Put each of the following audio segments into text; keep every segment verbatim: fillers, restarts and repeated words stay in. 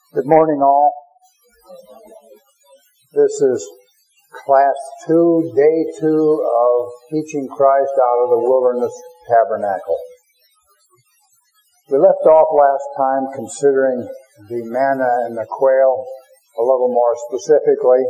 Good morning, all. This is class two, day two of Teaching Christ Out of the Wilderness Tabernacle. We left off last time considering the manna and the quail a little more specifically.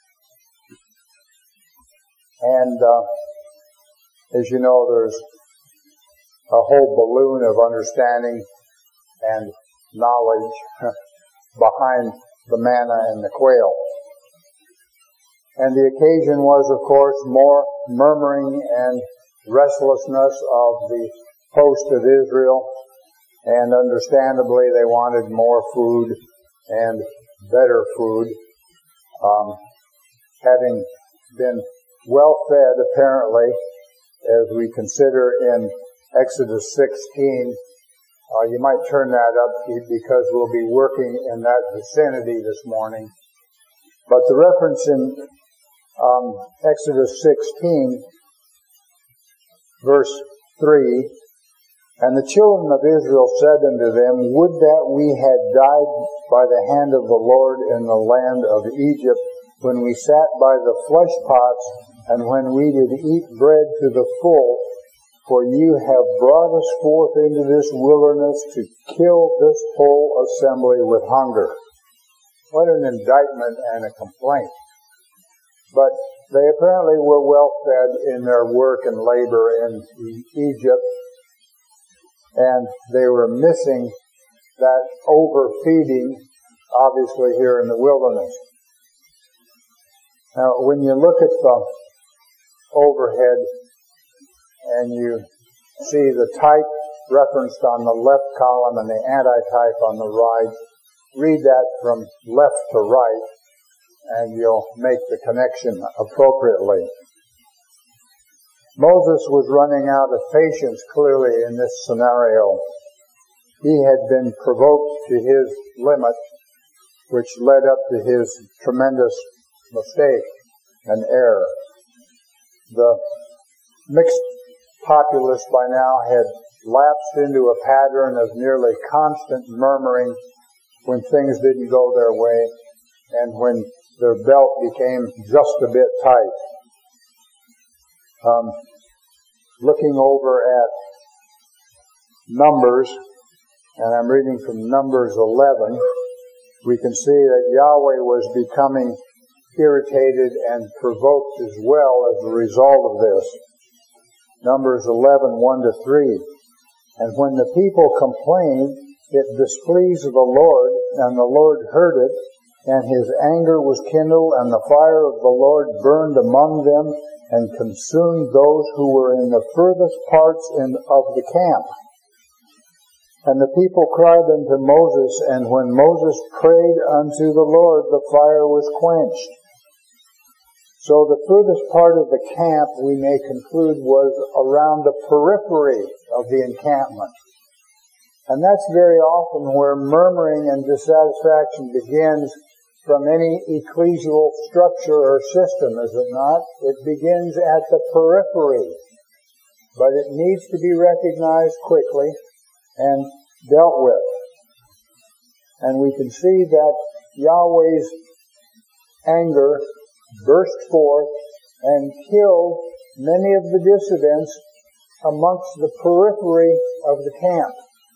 And uh, as you know, there's a whole balloon of understanding and knowledge behind the manna and the quail. And the occasion was, of course, more murmuring and restlessness of the host of Israel, and understandably they wanted more food and better food, um, having been well fed, apparently, as we consider in Exodus sixteen. Uh, you might turn that up because we'll be working in that vicinity this morning. But the reference in um, Exodus sixteen, verse three, "And the children of Israel said unto them, Would that we had died by the hand of the Lord in the land of Egypt, when we sat by the flesh pots, and when we did eat bread to the full. For you have brought us forth into this wilderness to kill this whole assembly with hunger." What an indictment and a complaint. But they apparently were well fed in their work and labor in Egypt, and they were missing that overfeeding, obviously, here in the wilderness. Now, when you look at the overhead, and you see the type referenced on the left column and the antitype on the right, read that from left to right, and you'll make the connection appropriately. Moses was running out of patience, clearly, in this scenario. He had been provoked to his limit, which led up to his tremendous mistake and error. The mixed populace by now had lapsed into a pattern of nearly constant murmuring when things didn't go their way and when their belt became just a bit tight. Um, looking over at Numbers, and I'm reading from Numbers eleven, we can see that Yahweh was becoming irritated and provoked as well as a result of this. Numbers eleven, one to three. "And when the people complained, it displeased the Lord, and the Lord heard it, and his anger was kindled, and the fire of the Lord burned among them, and consumed those who were in the furthest parts in, of the camp. And the people cried unto Moses, and when Moses prayed unto the Lord, the fire was quenched." So the furthest part of the camp, we may conclude, was around the periphery of the encampment. And that's very often where murmuring and dissatisfaction begins from any ecclesial structure or system, is it not? It begins at the periphery. But it needs to be recognized quickly and dealt with. And we can see that Yahweh's anger burst forth and killed many of the dissidents amongst the periphery of the camp.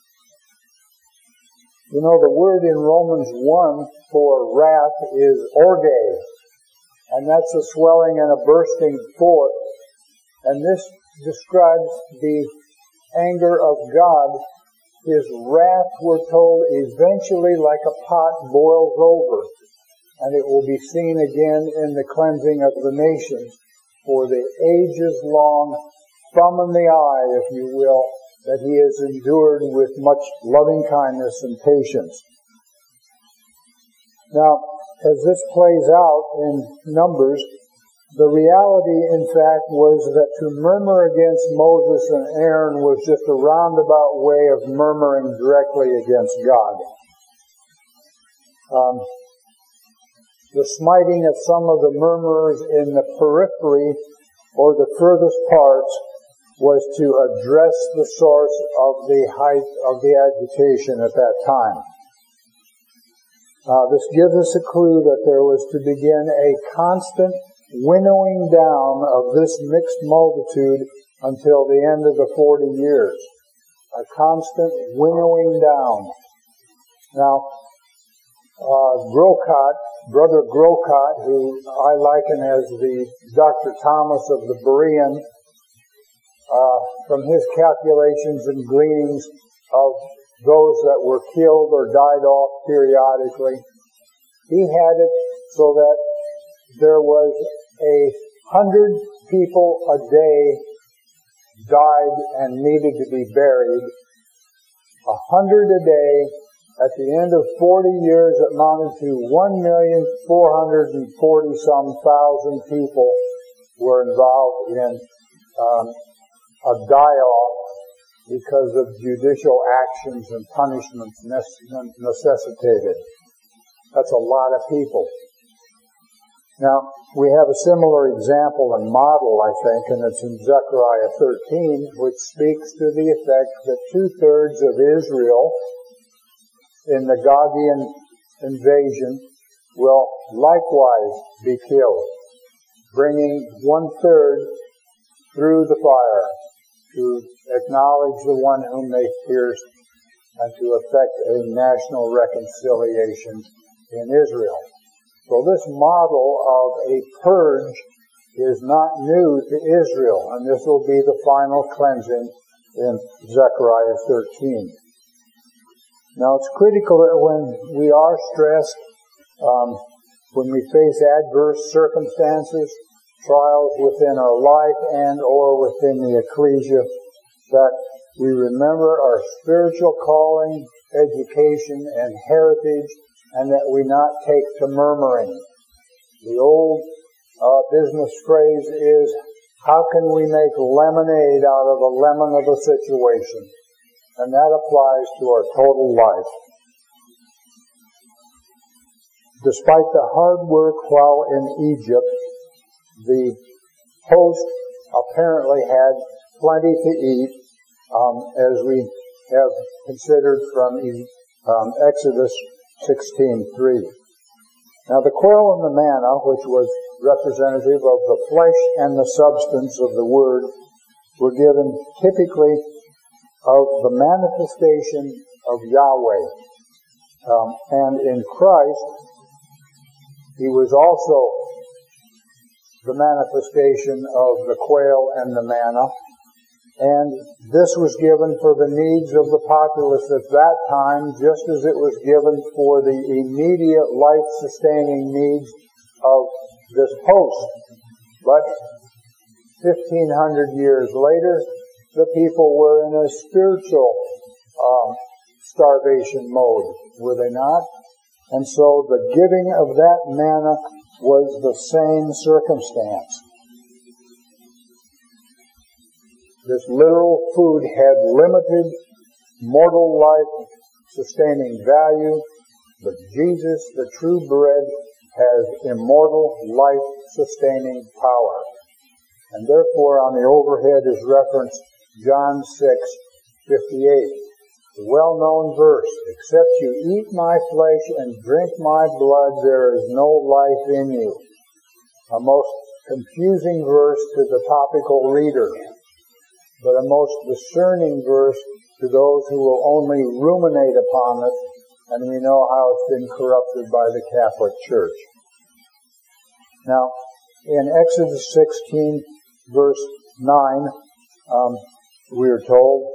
You know, the word in Romans one for wrath is orge, and that's a swelling and a bursting forth. And this describes the anger of God. His wrath, we're told, eventually like a pot boils over. And it will be seen again in the cleansing of the nations for the ages long, thumb in the eye, if you will, that he has endured with much loving kindness and patience. Now, as this plays out in Numbers, the reality, in fact, was that to murmur against Moses and Aaron was just a roundabout way of murmuring directly against God. Um, The smiting of some of the murmurers in the periphery or the furthest parts was to address the source of the height of the agitation at that time. Uh, this gives us a clue that there was to begin a constant winnowing down of this mixed multitude until the end of the forty years. A constant winnowing down. Now, uh, Grocott, Brother Grocott, who I liken as the Doctor Thomas of the Berean, uh, from his calculations and gleanings of those that were killed or died off periodically, he had it so that there was a hundred people a day died and needed to be buried. A hundred a day. At the end of forty years, it amounted to one million four hundred forty some thousand people were involved in um, a die-off because of judicial actions and punishments necessitated. That's a lot of people. Now, we have a similar example and model, I think, and it's in Zechariah thirteen, which speaks to the effect that two-thirds of Israel in the Gogian invasion will likewise be killed, bringing one-third through the fire to acknowledge the one whom they pierced and to effect a national reconciliation in Israel. So this model of a purge is not new to Israel, and this will be the final cleansing in Zechariah thirteen. Now, it's critical that when we are stressed, um, when we face adverse circumstances, trials within our life and or within the ecclesia, that we remember our spiritual calling, education, and heritage, and that we not take to murmuring. The old uh, business phrase is, how can we make lemonade out of a lemon of a situation? And that applies to our total life. Despite the hard work while in Egypt, the host apparently had plenty to eat, um, as we have considered from um, Exodus sixteen three. Now, the quail and the manna, which was representative of the flesh and the substance of the Word, were given typically of the manifestation of Yahweh. Um, and in Christ, He was also the manifestation of the quail and the manna. And this was given for the needs of the populace at that time, just as it was given for the immediate life-sustaining needs of this host. But fifteen hundred years later, the people were in a spiritual um, starvation mode, were they not? And so the giving of that manna was the same circumstance. This literal food had limited mortal life sustaining value, but Jesus, the true bread, has immortal life sustaining power. And therefore on the overhead is referenced John six fifty-eight, the well-known verse, except you eat my flesh and drink my blood, there is no life in you. A most confusing verse to the topical reader, but a most discerning verse to those who will only ruminate upon it, and we know how it's been corrupted by the Catholic Church. Now, in Exodus sixteen, verse nine, um, we are told,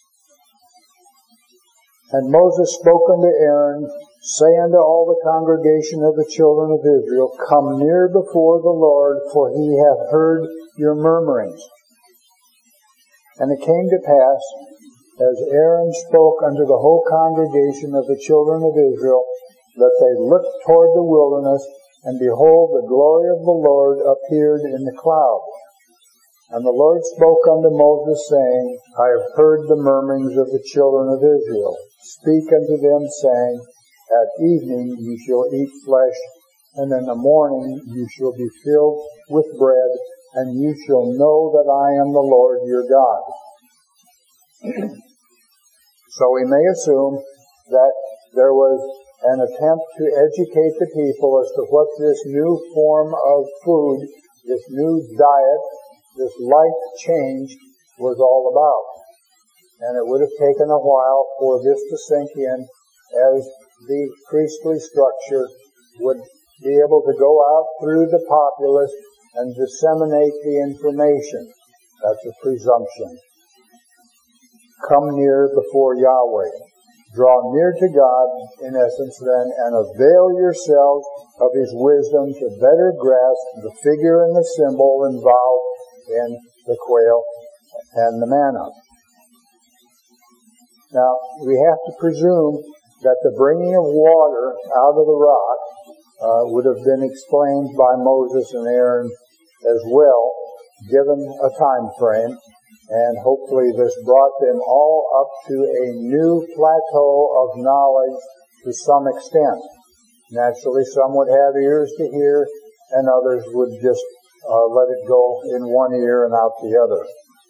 and Moses spoke unto Aaron, say unto all the congregation of the children of Israel, come near before the Lord, for he hath heard your murmurings. And it came to pass, as Aaron spoke unto the whole congregation of the children of Israel, that they looked toward the wilderness, and behold, the glory of the Lord appeared in the cloud. And the Lord spoke unto Moses, saying, I have heard the murmurings of the children of Israel. Speak unto them, saying, at evening you shall eat flesh, and in the morning you shall be filled with bread, and you shall know that I am the Lord your God. So we may assume that there was and attempt to educate the people as to what this new form of food, this new diet, this life change was all about. And it would have taken a while for this to sink in, as the priestly structure would be able to go out through the populace and disseminate the information. That's a presumption. Come near before Yahweh. Draw near to God, in essence then, and avail yourselves of His wisdom to better grasp the figure and the symbol involved in the quail and the manna. Now, we have to presume that the bringing of water out of the rock uh, would have been explained by Moses and Aaron as well, given a time frame, and hopefully this brought them all up to a new plateau of knowledge to some extent. Naturally, some would have ears to hear, and others would just uh, let it go in one ear and out the other.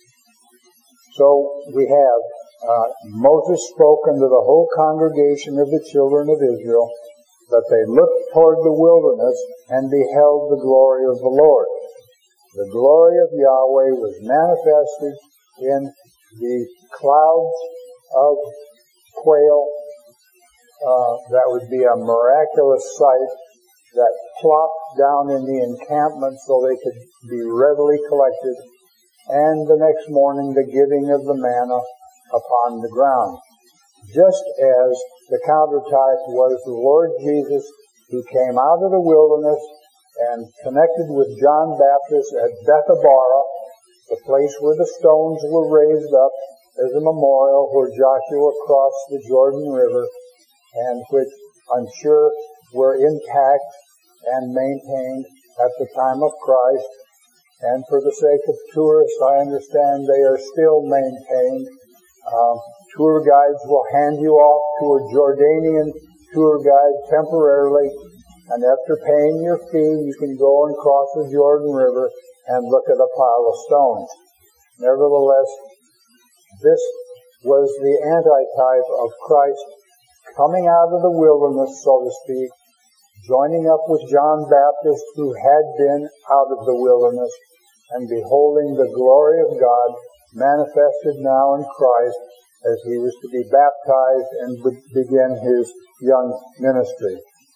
So we have uh, Moses spoke unto the whole congregation of the children of Israel, that they looked toward the wilderness and beheld the glory of the Lord. The glory of Yahweh was manifested in the clouds of quail. Uh, that would be a miraculous sight that plopped down in the encampment so they could be readily collected. And the next morning, the giving of the manna upon the ground. Just as the countertype was the Lord Jesus, who came out of the wilderness and connected with John Baptist at Bethabara, the place where the stones were raised up as a memorial where Joshua crossed the Jordan River, and which I'm sure were intact and maintained at the time of Christ. And for the sake of tourists, I understand they are still maintained. Uh, tour guides will hand you off to a Jordanian tour guide temporarily, and after paying your fee, you can go and cross the Jordan River and look at a pile of stones. Nevertheless, this was the antitype of Christ coming out of the wilderness, so to speak, joining up with John Baptist, who had been out of the wilderness, and beholding the glory of God manifested now in Christ as he was to be baptized and begin his young ministry.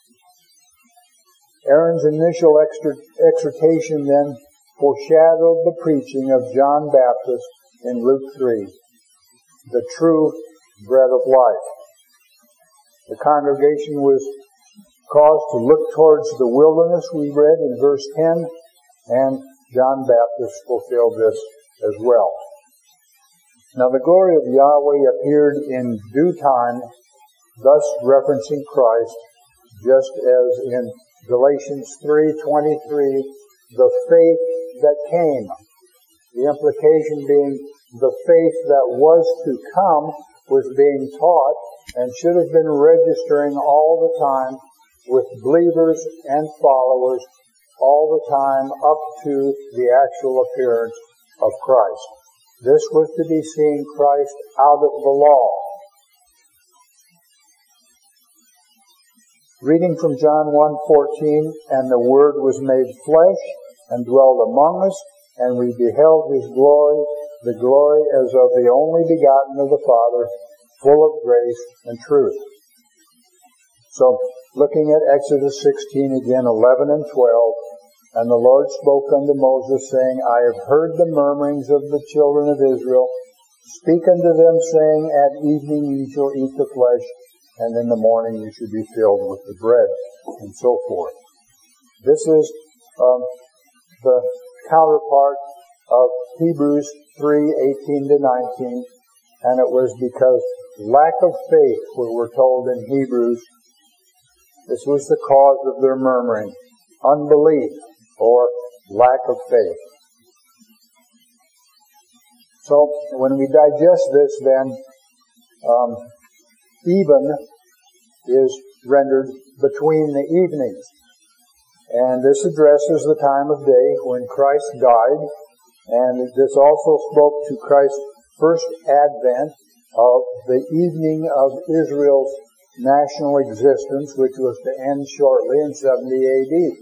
Aaron's initial exhortation then foreshadowed the preaching of John Baptist in Luke three, the true bread of life. The congregation was caused to look towards the wilderness, we read in verse ten, and John Baptist fulfilled this as well. Now the glory of Yahweh appeared in due time, thus referencing Christ, just as in Galatians three twenty-three, the faith that came. The implication being the faith that was to come was being taught and should have been registering all the time with believers and followers all the time up to the actual appearance of Christ. This was to be seeing Christ out of the law. Reading from John one fourteen, and the Word was made flesh and dwelled among us, and we beheld His glory, the glory as of the only begotten of the Father, full of grace and truth. So, looking at Exodus sixteen again, eleven and twelve, and the Lord spoke unto Moses, saying, I have heard the murmurings of the children of Israel. Speak unto them, saying, at evening ye shall eat the flesh, and in the morning you shall be filled with the bread, and so forth. This is um, the counterpart of Hebrews three eighteen to nineteen, and it was because lack of faith, we were told in Hebrews, this was the cause of their murmuring, unbelief, or lack of faith. So, when we digest this, then, um, even is rendered between the evenings. And this addresses the time of day when Christ died, and this also spoke to Christ's first advent of the evening of Israel's national existence, which was to end shortly in seventy A D.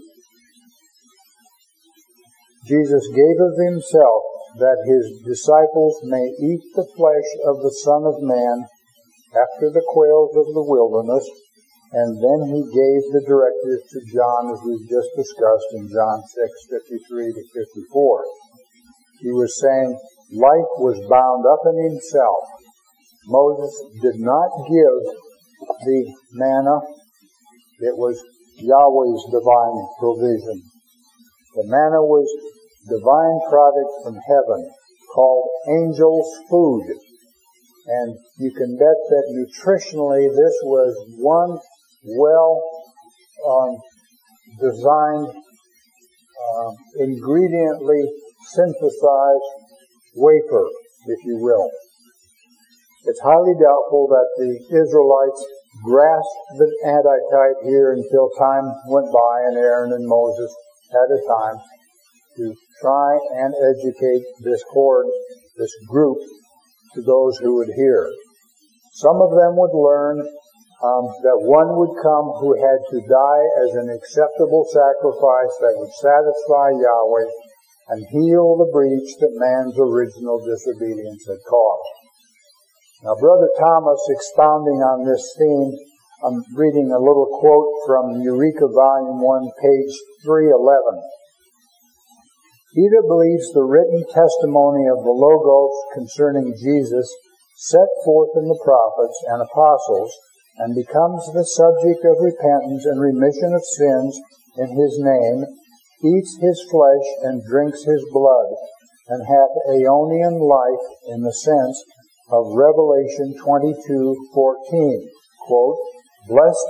Jesus gave of himself that his disciples may eat the flesh of the Son of Man after the quails of the wilderness, and then he gave the directive to John, as we've just discussed in John six, fifty-three to fifty-four. He was saying life was bound up in himself. Moses did not give the manna. It was Yahweh's divine provision. The manna was divine product from heaven called angel's food. And you can bet that nutritionally this was one well um, designed, uh, ingrediently synthesized wafer, if you will. It's highly doubtful that the Israelites grasped the antitype here until time went by and Aaron and Moses had a time to try and educate this horde, this group, to those who would hear. Some of them would learn um, that one would come who had to die as an acceptable sacrifice that would satisfy Yahweh and heal the breach that man's original disobedience had caused. Now, Brother Thomas, expounding on this theme, I'm reading a little quote from Eureka Volume one, page three eleven. He that believes the written testimony of the Logos concerning Jesus set forth in the prophets and apostles, and becomes the subject of repentance and remission of sins in his name, eats his flesh and drinks his blood, and hath aeonian life in the sense of Revelation twenty-two fourteen. Quote, blessed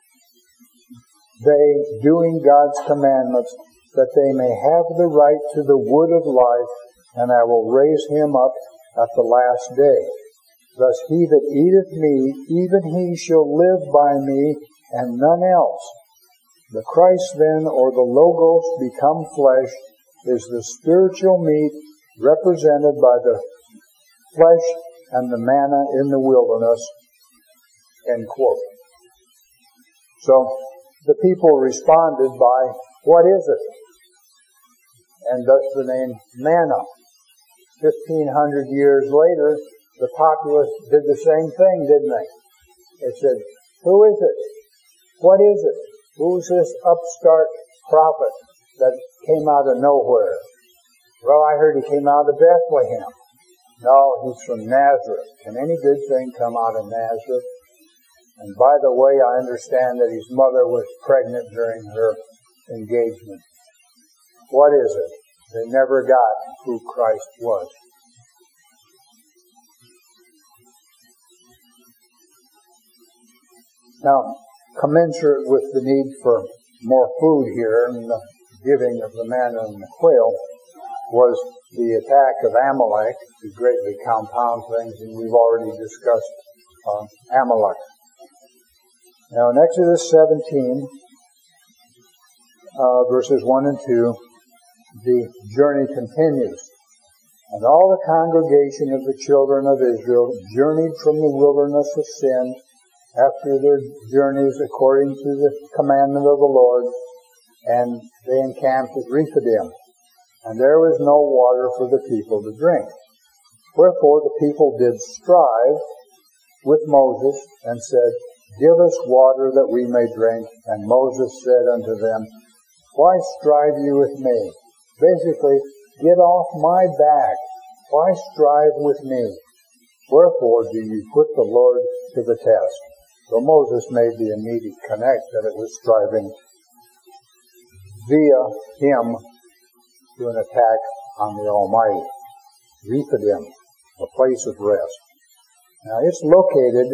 they doing God's commandments, that they may have the right to the wood of life, and I will raise him up at the last day. Thus he that eateth me, even he shall live by me, and none else. The Christ then, or the Logos become flesh, is the spiritual meat represented by the flesh and the manna in the wilderness. End quote. So the people responded by, what is it? And thus the name manna. Fifteen hundred years later, the populace did the same thing, didn't they? They said, who is it? What is it? Who's this upstart prophet that came out of nowhere? Well, I heard he came out of Bethlehem. No, he's from Nazareth. Can any good thing come out of Nazareth? And by the way, I understand that his mother was pregnant during her engagement. What is it? They never got who Christ was. Now, commensurate with the need for more food here and the giving of the manna and the quail was the attack of Amalek, to greatly compound things, and we've already discussed uh, Amalek. Now in Exodus seventeen, uh, verses one and two, the journey continues. And all the congregation of the children of Israel journeyed from the wilderness of sin after their journeys according to the commandment of the Lord, and they encamped at Rephidim. And there was no water for the people to drink. Wherefore the people did strive with Moses, and said, give us water that we may drink. And Moses said unto them, why strive you with me? Basically, get off my back. Why strive with me? Wherefore do you put the Lord to the test? So Moses made the immediate connect that it was striving via him to an attack on the Almighty. Rephidim, a place of rest. Now it's located,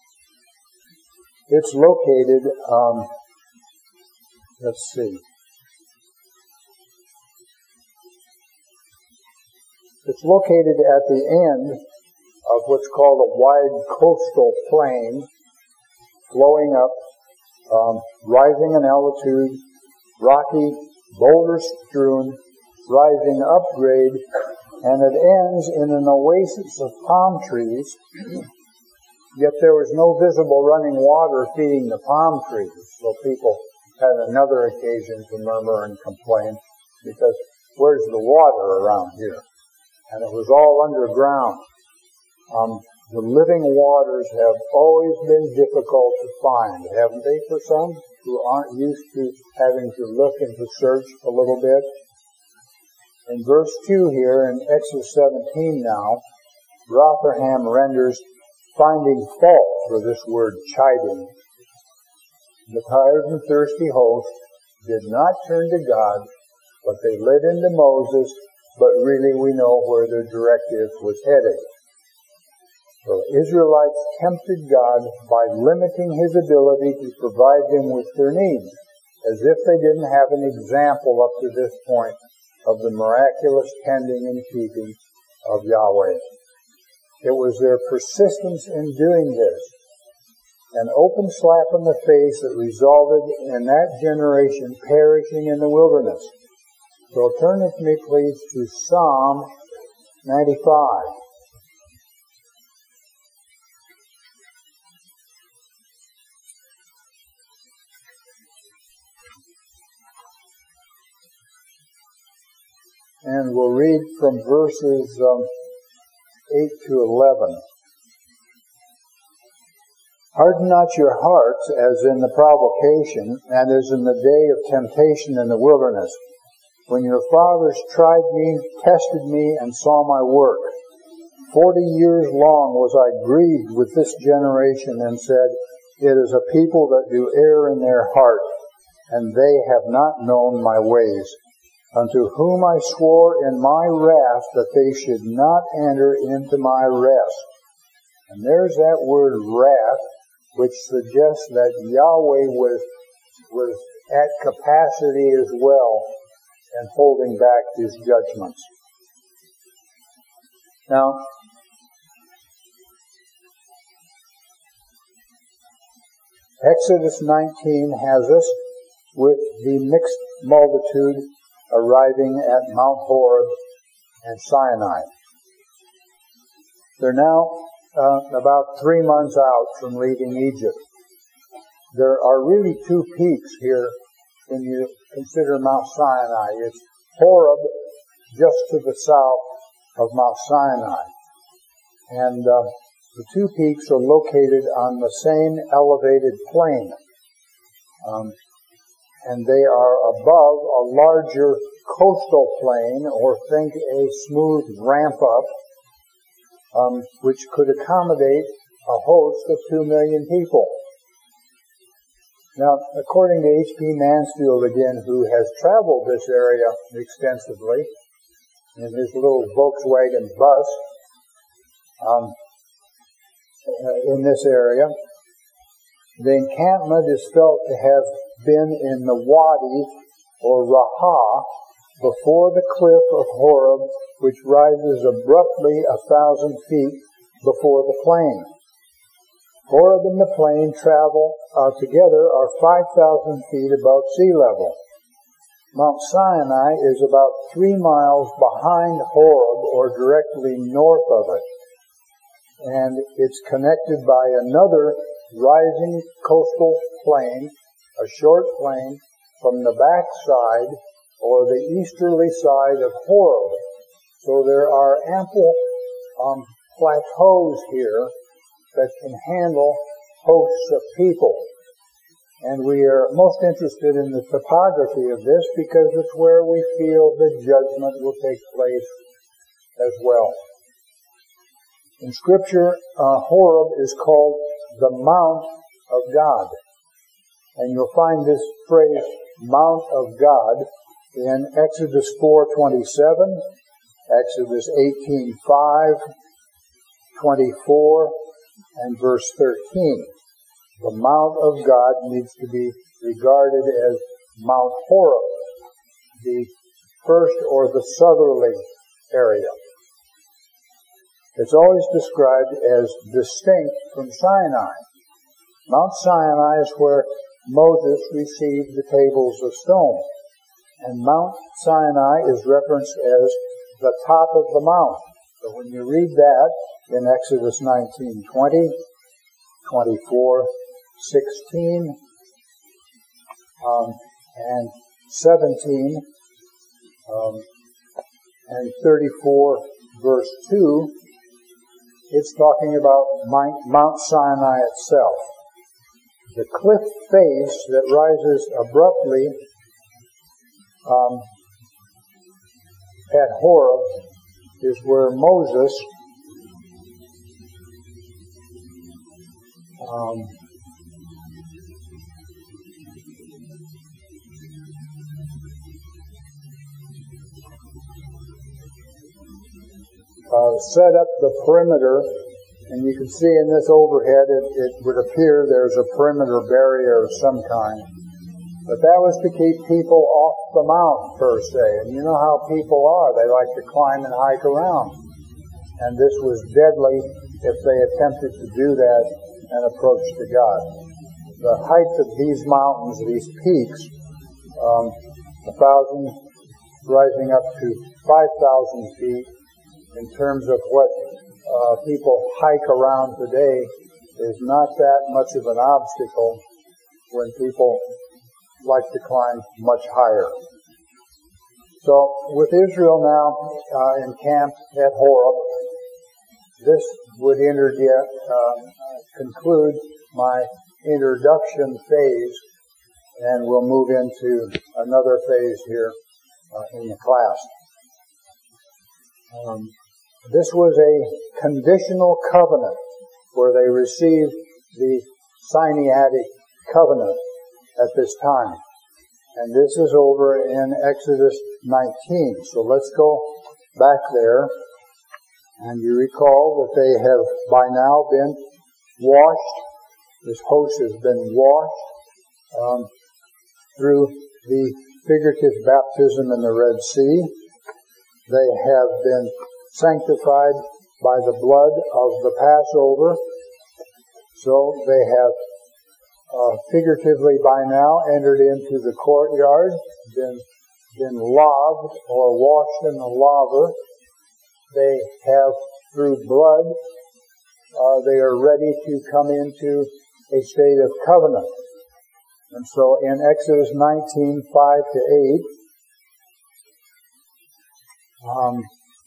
it's located, um, let's see. It's located at the end of what's called a wide coastal plain, flowing up, um, rising in altitude, rocky, boulder-strewn, rising upgrade, and it ends in an oasis of palm trees Yet there was no visible running water feeding the palm trees. So people had another occasion to murmur and complain, because where's the water around here? And it was all underground. Um, the living waters have always been difficult to find, haven't they, for some who aren't used to having to look and to search a little bit? In verse two here, in Exodus seventeen now, Rotherham renders finding fault for this word chiding. The tired and thirsty host did not turn to God, but they led into Moses, but really we know where their directive was headed. So Israelites tempted God by limiting His ability to provide them with their needs, as if they didn't have an example up to this point of the miraculous tending and keeping of Yahweh. It was their persistence in doing this, an open slap in the face that resulted in that generation perishing in the wilderness. So turn with me, please, to Psalm ninety-five. And we'll read from verses um, eight to eleven. Harden not your hearts as in the provocation, and as in the day of temptation in the wilderness, when your fathers tried me, tested me, and saw my work. Forty years long was I grieved with this generation, and said, it is a people that do err in their heart, and they have not known my ways, unto whom I swore in my wrath that they should not enter into my rest. And there's that word wrath, which suggests that Yahweh was, was at capacity as well and holding back His judgments. Now, Exodus nineteen has us with the mixed multitude arriving at Mount Horeb and Sinai. They're now uh, about three months out from leaving Egypt. There are really two peaks here when you consider Mount Sinai. It's Horeb just to the south of Mount Sinai. And uh, the two peaks are located on the same elevated plain. Um, and they are above a larger coastal plain, or think a smooth ramp-up, um, which could accommodate a host of two million people. Now, according to H P Mansfield again, who has traveled this area extensively in his little Volkswagen bus um, in this area, the encampment is felt to have been in the Wadi, or Raha, before the cliff of Horeb, which rises abruptly a thousand feet before the plain. Horeb and the plain travel uh, together are five thousand feet above sea level. Mount Sinai is about three miles behind Horeb, or directly north of it. And it's connected by another rising coastal plain, a short plain, from the backside, or the easterly side of Horeb. So there are ample um, plateaus here that can handle hosts of people. And we are most interested in the topography of this because it's where we feel the judgment will take place as well. In Scripture, uh, Horeb is called the Mount of God. And you'll find this phrase, Mount of God, in Exodus four twenty-seven, Exodus eighteen five, twenty-four, and verse thirteen. The Mount of God needs to be regarded as Mount Horeb, the first or the southerly area. It's always described as distinct from Sinai. Mount Sinai is where Moses received the tables of stone. And Mount Sinai is referenced as the top of the mount. So when you read that in Exodus nineteen twenty, twenty-four, sixteen, um, and seventeen, um, and thirty-four, verse two, it's talking about Mount Sinai itself. The cliff face that rises abruptly um, at Horeb is where Moses um, uh, set up the perimeter, and you can see in this overhead it, it would appear there's a perimeter barrier of some kind. But that was to keep people off the mountain, per se. And you know how people are. They like to climb and hike around. And this was deadly if they attempted to do that and approach to God. The height of these mountains, these peaks, um, a thousand rising up to five thousand feet, in terms of what uh, people hike around today, is not that much of an obstacle when people like to climb much higher. So, with Israel now uh, encamped at Horeb, this would inter- uh, conclude my introduction phase, and we'll move into another phase here uh, in the class. Um, this was a conditional covenant where they received the Sinaitic covenant at this time. And this is over in Exodus nineteen. So let's go back there. And you recall that they have by now been washed. This host has been washed um, through the figurative baptism in the Red Sea. They have been sanctified by the blood of the Passover. So they have uh, figuratively by now entered into the courtyard, been, been laved or washed in the laver. They have, through blood, uh, they are ready to come into a state of covenant. And so in Exodus nineteen, five to eight, um,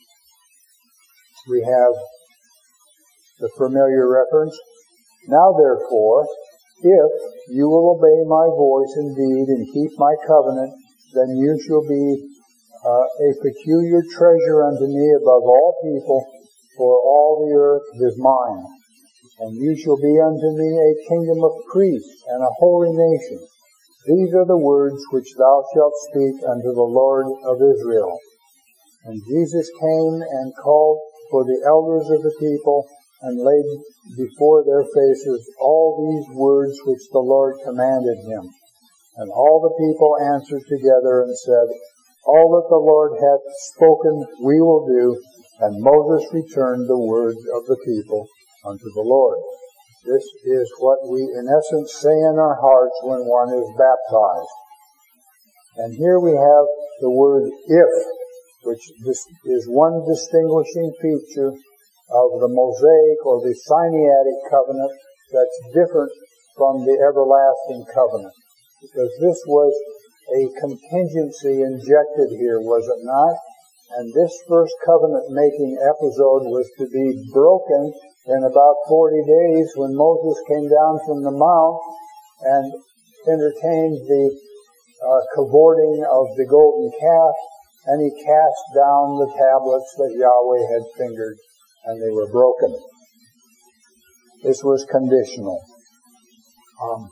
we have the familiar reference. Now therefore, if you will obey my voice indeed and keep my covenant, then you shall be uh, a peculiar treasure unto me above all people, for all the earth is mine. And you shall be unto me a kingdom of priests and a holy nation. These are the words which thou shalt speak unto the Lord of Israel. And Jesus came and called for the elders of the people, and laid before their faces all these words which the Lord commanded him. And all the people answered together and said, all that the Lord hath spoken we will do. And Moses returned the words of the people unto the Lord. This is what we in essence say in our hearts when one is baptized. And here we have the word if, which is one distinguishing feature of the Mosaic or the Sinaitic covenant that's different from the everlasting covenant. Because this was a contingency injected here, was it not? And this first covenant-making episode was to be broken in about forty days when Moses came down from the mount and entertained the uh, cavorting of the golden calf, and he cast down the tablets that Yahweh had fingered, and they were broken. This was conditional. Um,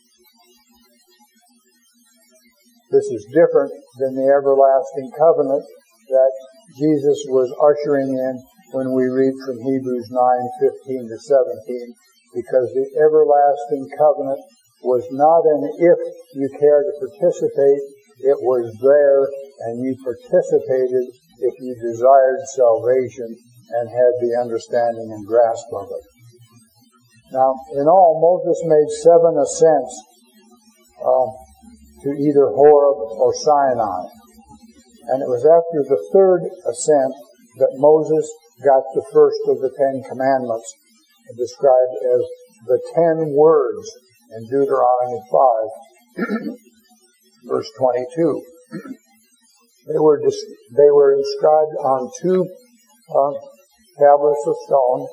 this is different than the everlasting covenant that Jesus was ushering in when we read from Hebrews nine, fifteen to seventeen, because the everlasting covenant was not an if you care to participate, it was there, and you participated if you desired salvation and had the understanding and grasp of it. Now, in all, Moses made seven ascents uh, to either Horeb or Sinai. And it was after the third ascent that Moses got the first of the Ten Commandments, described as the ten words in Deuteronomy five, verse twenty-two. They were dis- they were inscribed on two uh, tablets of stone.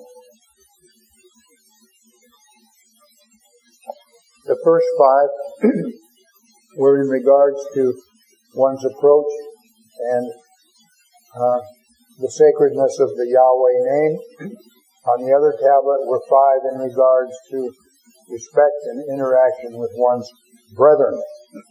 The first five were in regards to one's approach and uh, the sacredness of the Yahweh name. On the other tablet were five in regards to respect and interaction with one's brethren.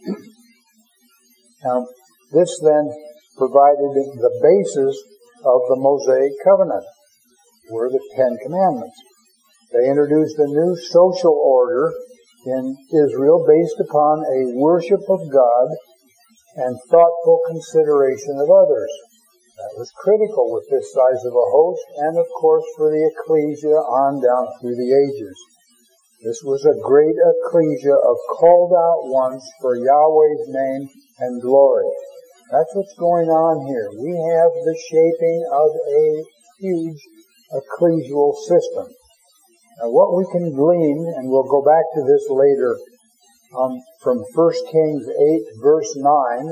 Now, this then provided the basis of the Mosaic covenant, were the Ten Commandments. They introduced a new social order in Israel based upon a worship of God and thoughtful consideration of others. That was critical with this size of a host, and of course for the ecclesia on down through the ages. This was a great ecclesia of called out ones for Yahweh's name and glory. That's what's going on here. We have the shaping of a huge ecclesial system. Now what we can glean, and we'll go back to this later, um, from First Kings eight, verse nine,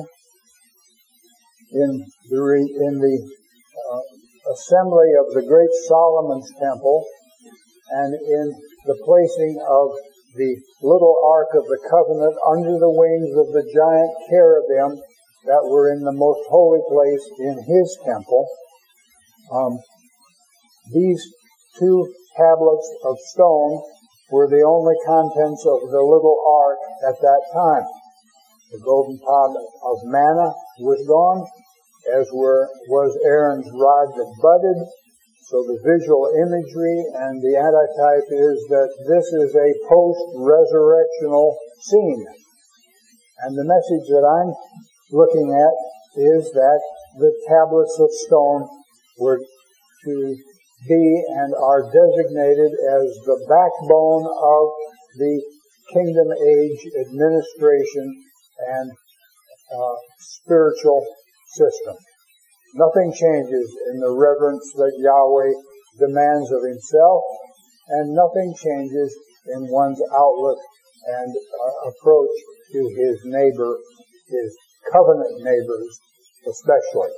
in the, re- in the uh, assembly of the great Solomon's temple, and in the placing of the little ark of the covenant under the wings of the giant cherubim that were in the most holy place in his temple. Um, these two tablets of stone were the only contents of the little ark at that time. The golden pot of manna was gone, as were, was Aaron's rod that budded. So the visual imagery and the antitype is that this is a post-resurrectional scene. And the message that I'm looking at is that the tablets of stone were to be and are designated as the backbone of the kingdom age administration and uh, spiritual system. Nothing changes in the reverence that Yahweh demands of himself, and nothing changes in one's outlook and uh, approach to his neighbor, his covenant neighbors especially.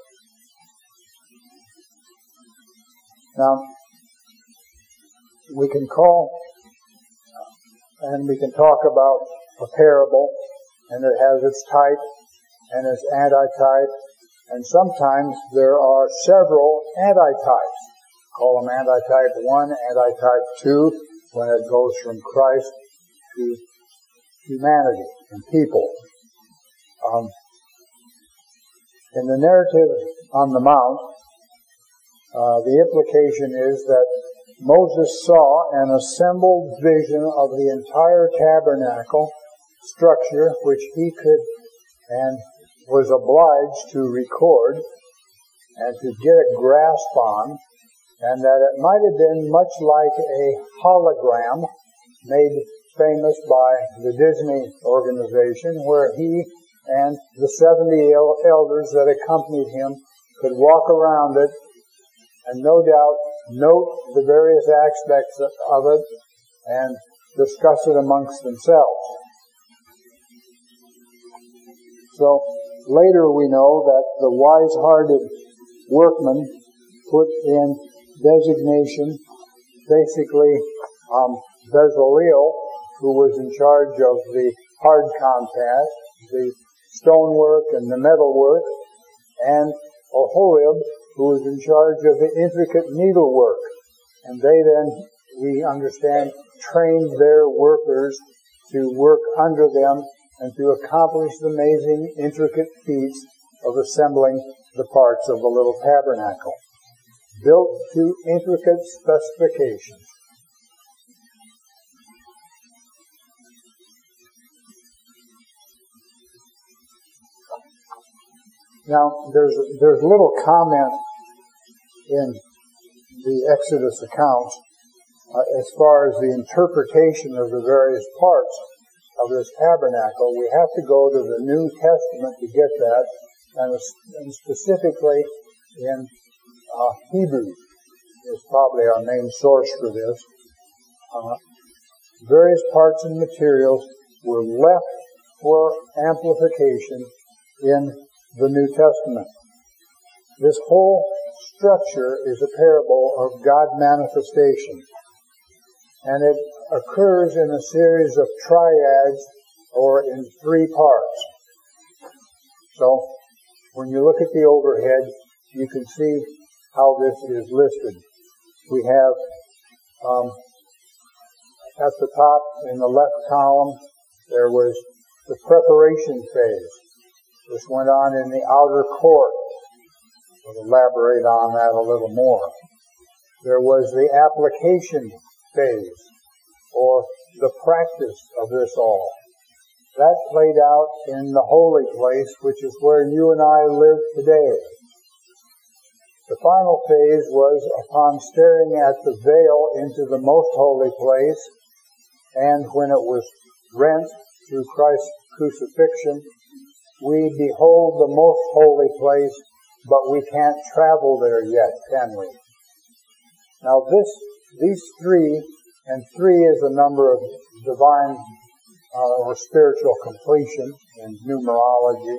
Now, we can call and we can talk about a parable, and it has its type and its antitype, and sometimes there are several antitypes. Call them antitype one, antitype two, when it goes from Christ to humanity and people. Um, in the narrative on the Mount, uh, the implication is that Moses saw an assembled vision of the entire tabernacle structure, which he could and was obliged to record and to get a grasp on, and that it might have been much like a hologram made famous by the Disney organization, where he and the seventy elders that accompanied him could walk around it and no doubt note the various aspects of it and discuss it amongst themselves. So later we know that the wise-hearted workman put in designation basically um, Bezaleel, who was in charge of the hard compact, the stonework and the metalwork, and Oholiab, who was in charge of the intricate needlework. And they then, we understand, trained their workers to work under them and to accomplish the amazing, intricate feats of assembling the parts of the little tabernacle, built to intricate specifications. Now, there's there's little comment in the Exodus accounts uh, as far as the interpretation of the various parts of this tabernacle. We have to go to the New Testament to get that, and, and specifically in uh, Hebrews is probably our main source for this. Uh, various parts and materials were left for amplification in the New Testament. This whole structure is a parable of God manifestation, and it occurs in a series of triads or in three parts. So, when you look at the overhead, you can see how this is listed. We have um, at the top in the left column, there was the preparation phase. This went on in the outer court. We'll elaborate on that a little more. There was the application phase, or the practice of this all. That played out in the holy place, which is where you and I live today. The final phase was upon staring at the veil into the most holy place, and when it was rent through Christ's crucifixion, we behold the most holy place, but we can't travel there yet, can we? Now this, these three, and three is a number of divine uh, or spiritual completion in numerology.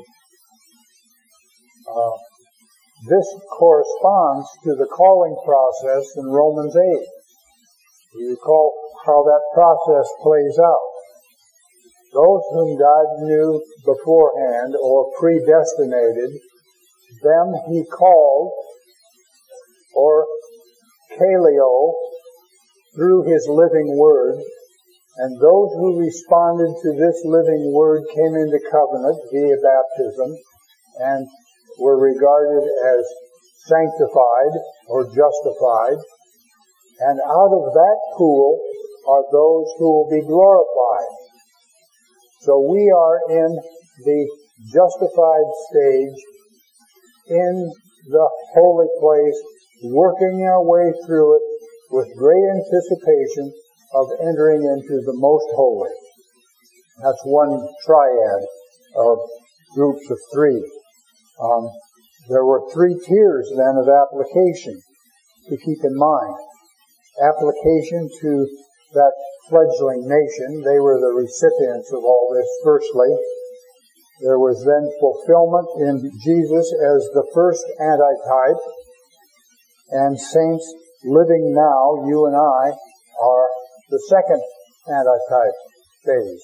Uh, this corresponds to the calling process in Romans eight. You recall how that process plays out. Those whom God knew beforehand or predestinated, them he called, or kaleo, through his living word, and those who responded to this living word came into covenant via baptism and were regarded as sanctified or justified, and out of that pool are those who will be glorified. So we are in the justified stage, in the holy place, working our way through it with great anticipation of entering into the most holy. That's one triad of groups of three. Um, there were three tiers then of application to keep in mind. Application to that fledgling nation. They were the recipients of all this firstly. There was then fulfillment in Jesus as the first antitype, and saints living now, you and I, are the second antitype phase.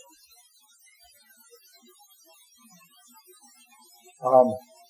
Um,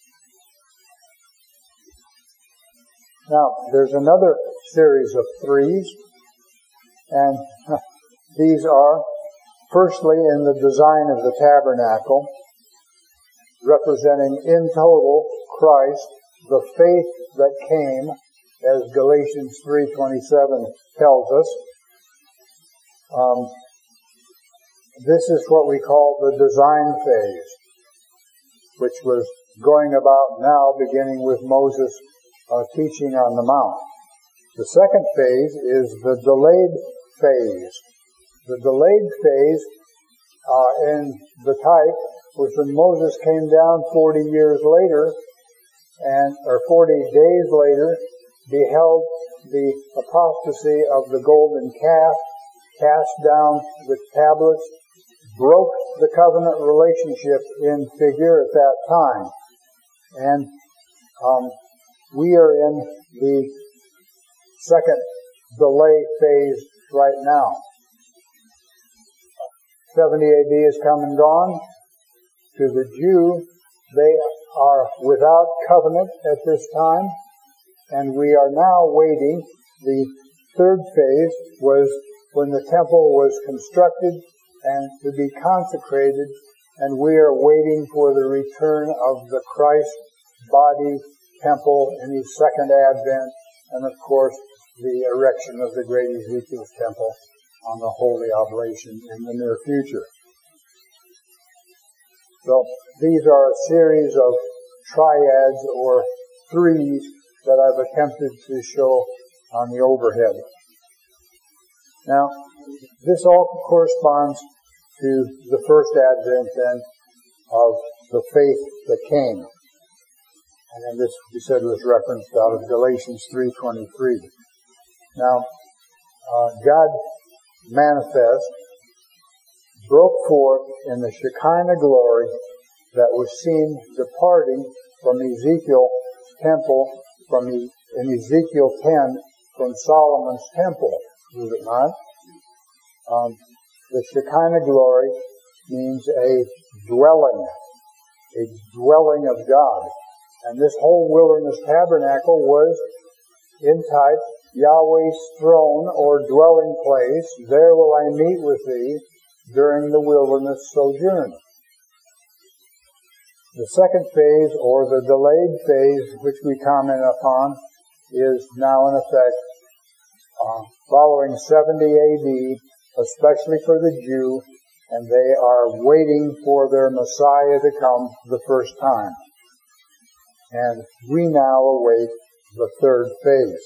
now, there's another series of threes, and these are, firstly, in the design of the tabernacle, representing in total Christ, the faith that came, as Galatians three twenty-seven tells us. Um, this is what we call the design phase, which was going about now, beginning with Moses' uh, teaching on the Mount. The second phase is the delayed phase. The delayed phase uh, in the type was when Moses came down forty years later, and or forty days later, beheld the apostasy of the golden calf, cast down the tablets, broke the covenant relationship in figure at that time. And um, we are in the second delay phase right now. seventy A D is come and gone. To the Jew, they are without covenant at this time, and we are now waiting. The third phase was when the temple was constructed and to be consecrated, and we are waiting for the return of the Christ body temple in his second advent, and of course the erection of the great Ezekiel's temple on the holy oblation in the near future. So these are a series of triads or threes that I've attempted to show on the overhead. Now, this all corresponds to the first advent then of the faith that came. And then this, we said, was referenced out of Galatians three twenty-three. Now, uh, God manifest, broke forth in the Shekinah glory that was seen departing from Ezekiel's temple, from e- in Ezekiel ten, from Solomon's temple, is it not? Um, the Shekinah glory means a dwelling, a dwelling of God. And this whole wilderness tabernacle was, in type, Yahweh's throne or dwelling place. There will I meet with thee during the wilderness sojourn. The second phase, or the delayed phase, which we comment upon, is now in effect uh, following seventy A D, especially for the Jew, and they are waiting for their Messiah to come the first time. And we now await the third phase.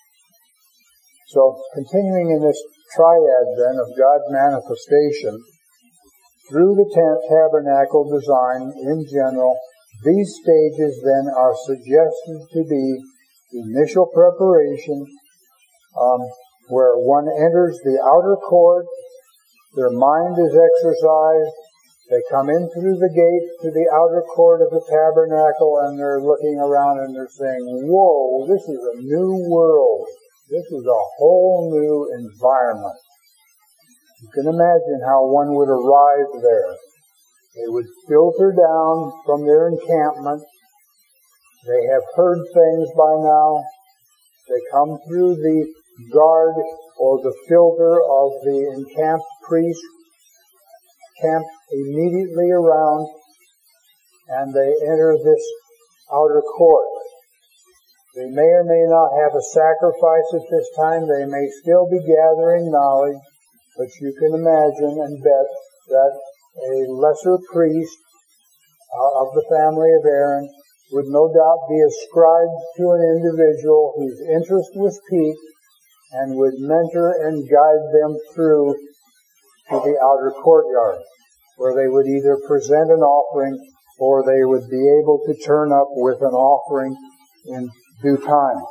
So, continuing in this triad then of God's manifestation, through the tent tabernacle design in general, these stages then are suggested to be initial preparation, um, where one enters the outer court, their mind is exercised, they come in through the gate to the outer court of the tabernacle, and they're looking around and they're saying, whoa, this is a new world. This is a whole new environment. You can imagine how one would arrive there. They would filter down from their encampment. They have heard things by now. They come through the guard or the filter of the encamped priest, camped immediately around, and they enter this outer court. They may or may not have a sacrifice at this time. They may still be gathering knowledge, but you can imagine and bet that a lesser priest uh, of the family of Aaron would no doubt be ascribed to an individual whose interest was piqued and would mentor and guide them through to the outer courtyard, where they would either present an offering or they would be able to turn up with an offering in due time.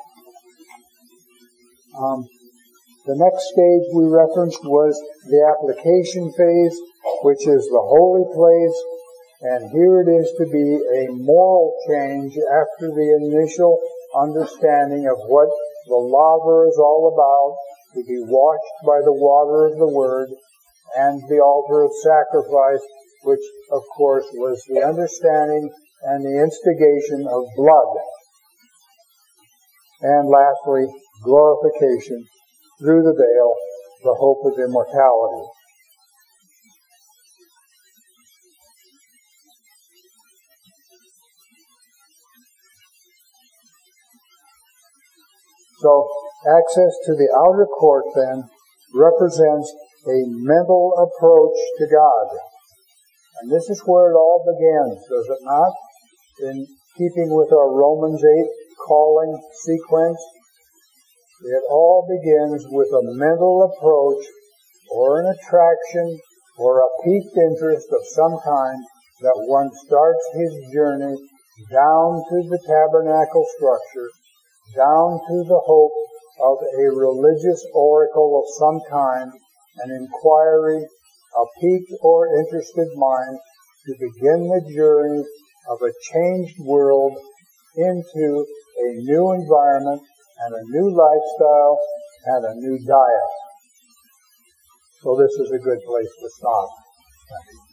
Um, the next stage we referenced was the application phase, which is the holy place, and here it is to be a moral change after the initial understanding of what the laver is all about, to be washed by the water of the Word, and the altar of sacrifice, which, of course, was the understanding and the instigation of blood. And lastly, glorification through the veil, the hope of immortality. So, access to the outer court, then, represents a mental approach to God. And this is where it all begins, does it not? In keeping with our Romans eight calling sequence, it all begins with a mental approach or an attraction or a piqued interest of some kind that one starts his journey down to the tabernacle structure, down to the hope of a religious oracle of some kind, an inquiry, a piqued or interested mind to begin the journey of a changed world into a new environment and a new lifestyle and a new diet. So this is a good place to stop. Thank you.